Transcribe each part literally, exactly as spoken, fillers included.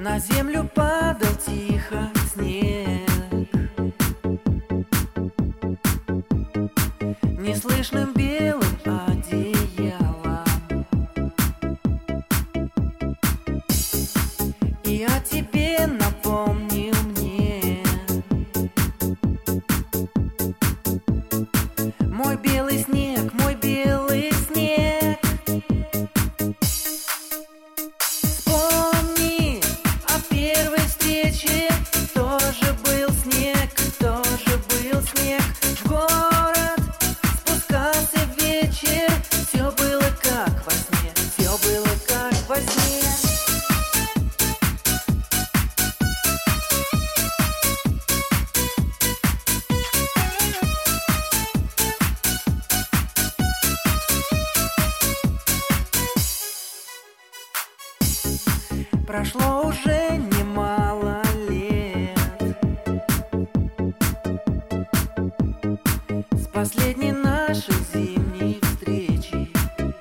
На землю падал тихо снег, неслышным белым одеялом, и о тебе напомнил мне мой белый снег, мой белый снег. Вспомни о первой встрече, тоже был снег, тоже был снег. В город спускался вечер, все было как во сне, все было как во сне. Прошло уже немало лет с последней нашей зимней встречи.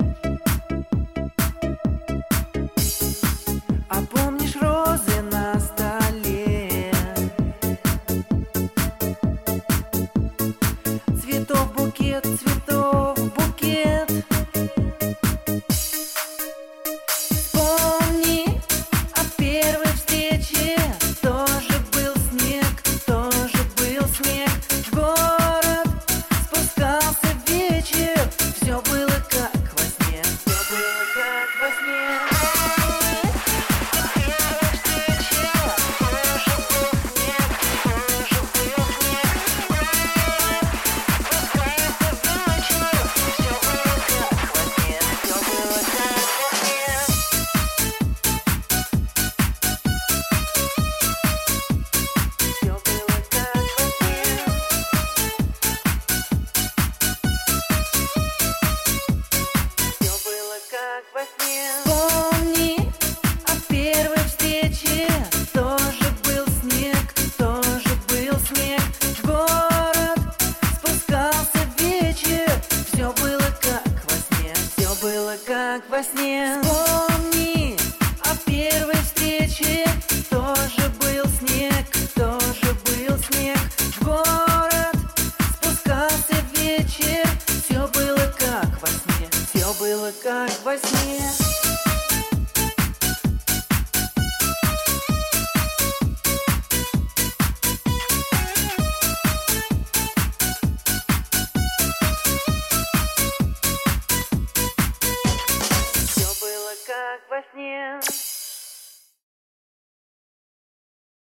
А помнишь розы на столе? Цветов букет, цветов букет. Тоже был снег, тоже был снег. В город спускался вечер, все было как во сне, все было как во сне. Первая встреча, тоже был снег, тоже был снег. Спускался вечер, все было как во сне, все было как во сне. Вспомни о первой встрече, тоже был снег, тоже был снег. В город спускался вечер, все было как во сне, все было как во сне. Вспомни о первой встрече, тоже был снег, тоже был снег. В город спускался вечер, все было как во сне, все было как во сне. Все было как во сне.